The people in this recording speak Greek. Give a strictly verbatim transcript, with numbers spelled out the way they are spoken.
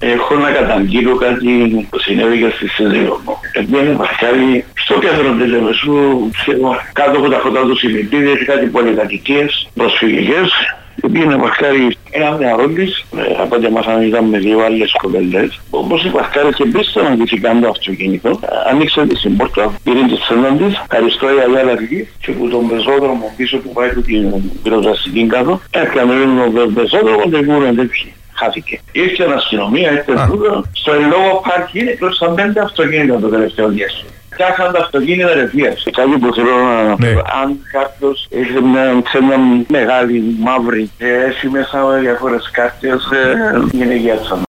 Έχω να καταγγείλω κάτι που συνέβη και στη Σύνδριο μου. Επειδή πασκάρει στο κέντρο της Λεμεσού, κάτω από τα φωτά του Συμμετίδη, έχει κάτι πολυκατοικίες προσφυγικές. Πήγαινε πασκάρει ένα νεαρό της, από ό,τι μας ήταν με δύο άλλες κοπέλες. Όπως η πασκάρι και πίσω να της κάνει το αυτοκίνητο, ανοίξε τη συμπόρτα, πήρε τη σένα της, αριστό η αγιά λαργή και που τον πεζόδρομο πίσω που πάει την πυροδραστική κάτω, έκανε τον πεζόδρομο και ήμουν τέτοιοι. Χάθηκε. Ήρθε η αστυνομία, ήρθε τούτο, στο λόγο πάρκι είναι κλώσαν πέντε αυτοκίνητα το τελευταίο διάστημα. Φτιάχναν τα αυτοκίνητα ρευίας. Κάτι που θέλω να αναφέρω, αν κάποιος έχει μια ξένα μεγάλη μαύρη, έχει μέσα διάφορες κάρτες, είναι για